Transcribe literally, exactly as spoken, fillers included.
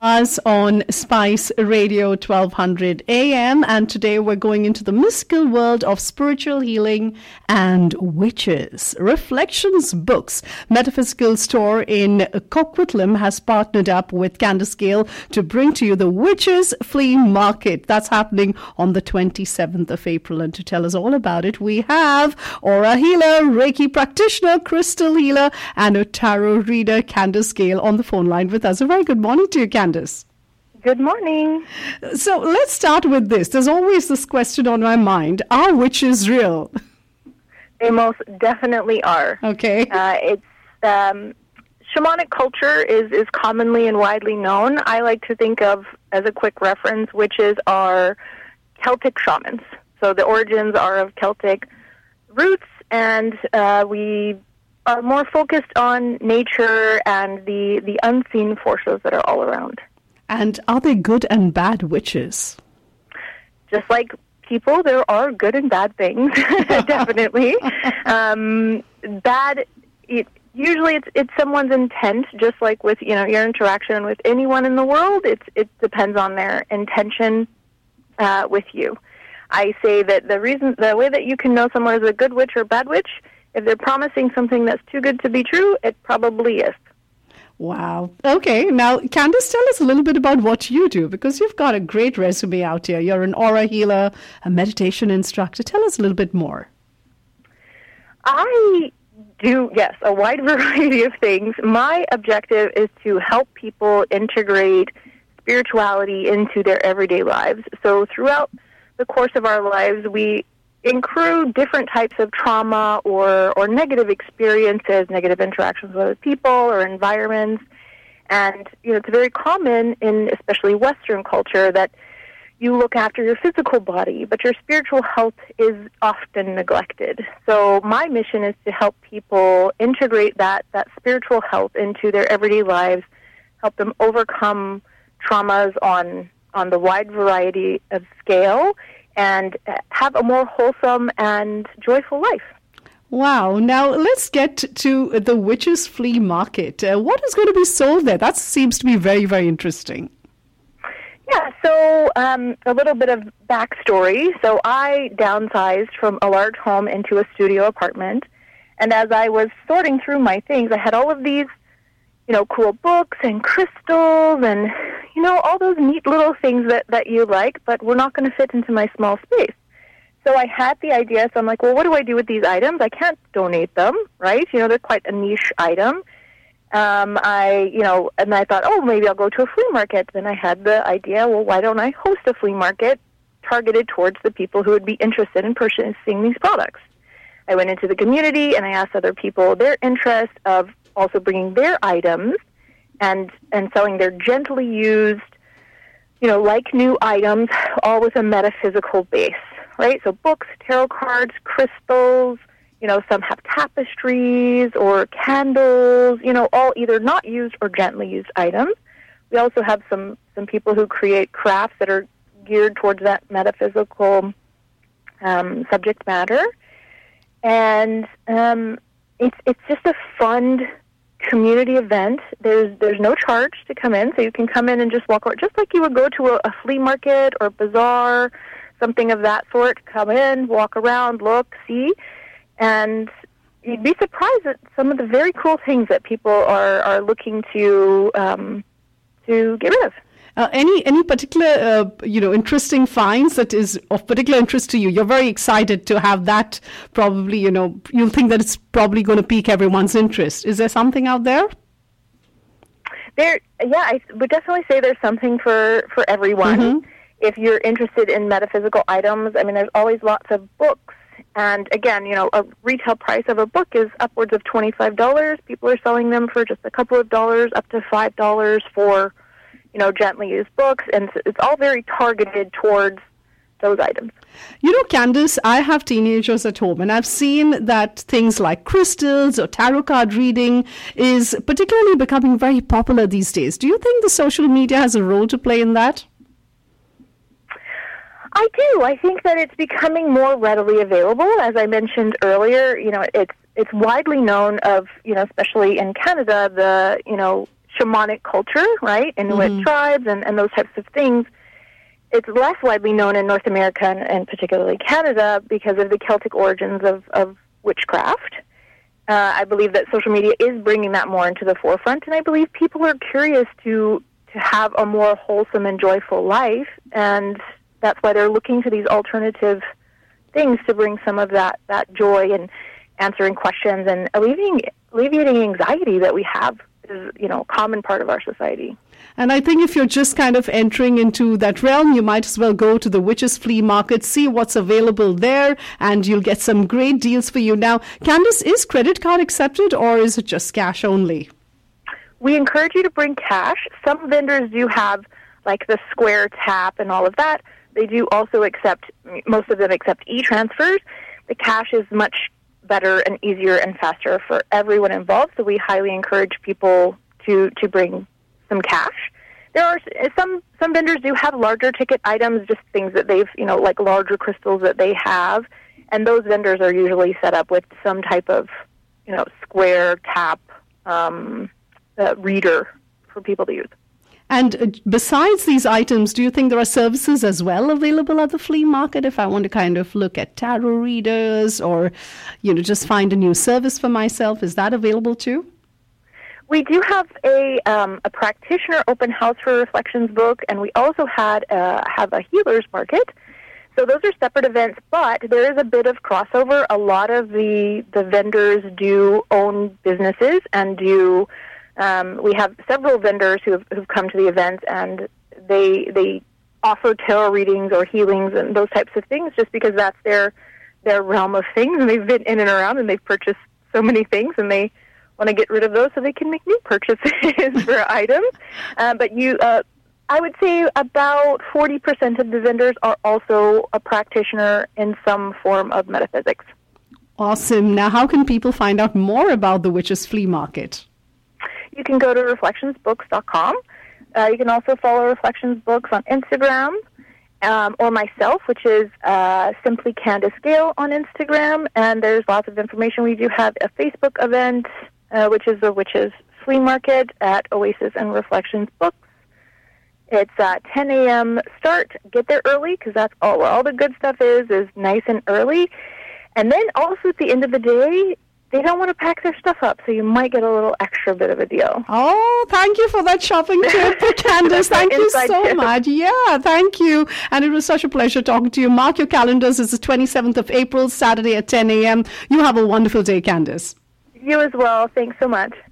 Us on Spice Radio twelve hundred A M, and today we're going into the mystical world of spiritual healing and witches. Reflections Books metaphysical store in Coquitlam has partnered up with Candace Gale to bring to you the Witches Flea Market. That's happening on the twenty-seventh of April, and to tell us all about it, we have aura healer, Reiki practitioner, crystal healer, and a tarot reader, Candace Gale, on the phone line with us. A very good morning to you, Candace. Good morning. So let's start with this. There's always this question on my mind. Are witches real? They most definitely are. Okay. Uh, it's um, shamanic culture is, is commonly and widely known. I like to think of, as a quick reference, witches are Celtic shamans. So the origins are of Celtic roots, and uh, we are more focused on nature and the, the unseen forces that are all around. And are they good and bad witches? Just like people, there are good and bad things, definitely. Um, bad, it, usually it's it's someone's intent, just like with, you know, your interaction with anyone in the world. It's, it depends on their intention uh, with you. I say that the reason, the way that you can know someone is a good witch or bad witch, if they're promising something that's too good to be true, it probably is. Wow. Okay. Now, Candace, tell us a little bit about what you do, because you've got a great resume out here. You're an aura healer, a meditation instructor. Tell us a little bit more. I do, yes, a wide variety of things. My objective is to help people integrate spirituality into their everyday lives. So throughout the course of our lives, we include different types of trauma or, or negative experiences, negative interactions with other people or environments. And, you know, it's very common in especially Western culture that you look after your physical body, but your spiritual health is often neglected. So my mission is to help people integrate that, that spiritual health into their everyday lives, help them overcome traumas on, on the wide variety of scale, and have a more wholesome and joyful life. Wow. Now, let's get to the Witches Flea Market. Uh, what is going to be sold there? That seems to be very, very interesting. Yeah, so um, a little bit of backstory. So I downsized from a large home into a studio apartment, and as I was sorting through my things, I had all of these, you know, cool books and crystals and, you know, all those neat little things that, that you like, but we're not going to fit into my small space. So I had the idea, so I'm like, well, what do I do with these items? I can't donate them, right? You know, they're quite a niche item. Um, I, you know, and I thought, oh, maybe I'll go to a flea market. Then I had the idea, well, why don't I host a flea market targeted towards the people who would be interested in purchasing these products? I went into the community and I asked other people their interest of also bringing their items and and selling their gently used, you know, like new items, all with a metaphysical base, right? So books, tarot cards, crystals, you know, some have tapestries or candles, you know, all either not used or gently used items. We also have some, some people who create crafts that are geared towards that metaphysical um, subject matter. And um, it's it's just a fun community event. There's there's no charge to come in, so you can come in and just walk around, just like you would go to a, a flea market or bazaar, something of that sort. Come in, walk around, look, see, and you'd be surprised at some of the very cool things that people are, are looking to um, to get rid of. Uh, any any particular uh, you know interesting finds that is of particular interest to you? You're very excited to have that. Probably, you know, you'll think that it's probably going to pique everyone's interest. Is there something out there? There, yeah, I would definitely say there's something for for everyone. Mm-hmm. If you're interested in metaphysical items, I mean, there's always lots of books. And again, you know, a retail price of a book is upwards of twenty-five dollars. People are selling them for just a couple of dollars, up to five dollars for, you know, gently used books, and it's all very targeted towards those items. You know, Candace, I have teenagers at home, and I've seen that things like crystals or tarot card reading is particularly becoming very popular these days. Do you think the social media has a role to play in that? I do. I think that it's becoming more readily available. As I mentioned earlier, you know, it's it's widely known of, you know, especially in Canada, the, you know, shamanic culture, right? Inuit Mm-hmm. tribes and, and those types of things. It's less widely known in North America and, and particularly Canada because of the Celtic origins of, of witchcraft. Uh, I believe that social media is bringing that more into the forefront, and I believe people are curious to to have a more wholesome and joyful life, and that's why they're looking to these alternative things to bring some of that, that joy and answering questions and alleviating, alleviating anxiety that we have is, you know, a common part of our society. And I think if you're just kind of entering into that realm, you might as well go to the Witches Flea Market, see what's available there, and you'll get some great deals for you. Now, Candace, is credit card accepted or is it just cash only? We encourage you to bring cash. Some vendors do have, like, the Square Tap and all of that. They do also accept, most of them accept e-transfers. The cash is much better and easier and faster for everyone involved, so we highly encourage people to, to bring some cash. There are some some vendors do have larger ticket items, just things that they've, you know, like larger crystals that they have, and those vendors are usually set up with some type of, you know, Square Tap um, uh, reader for people to use. And uh, besides these items, do you think there are services as well available at the flea market if I want to kind of look at tarot readers or, you know, just find a new service for myself? Is that available too? We do have a um, a practitioner open house for Reflections book, and we also had uh, have a healers market. So those are separate events, but there is a bit of crossover. A lot of the the vendors do own businesses and do. Um, we have several vendors who have who've come to the events, and they they offer tarot readings or healings and those types of things, just because that's their their realm of things, and they've been in and around, and they've purchased so many things, and they want to get rid of those so they can make new purchases for items. Uh, but you, uh, I would say about forty percent of the vendors are also a practitioner in some form of metaphysics. Awesome. Now, how can people find out more about the Witches Flea Market? You can go to reflections books dot com. Uh, you can also follow Reflections Books on Instagram, um, or myself, which is uh, simply Candace Gale on Instagram. And there's lots of information. We do have a Facebook event, Uh, which is the Witches Flea Market at Oasis and Reflections Books. It's uh, ten a.m. start. Get there early because that's all where all the good stuff is, is nice and early. And then also at the end of the day, they don't want to pack their stuff up, so you might get a little extra bit of a deal. Oh, thank you for that shopping tip, Candace. Thank you so tip. much. Yeah, thank you. And it was such a pleasure talking to you. Mark your calendars. It's the twenty-seventh of April, Saturday at ten a.m. You have a wonderful day, Candace. You as well. Thanks so much.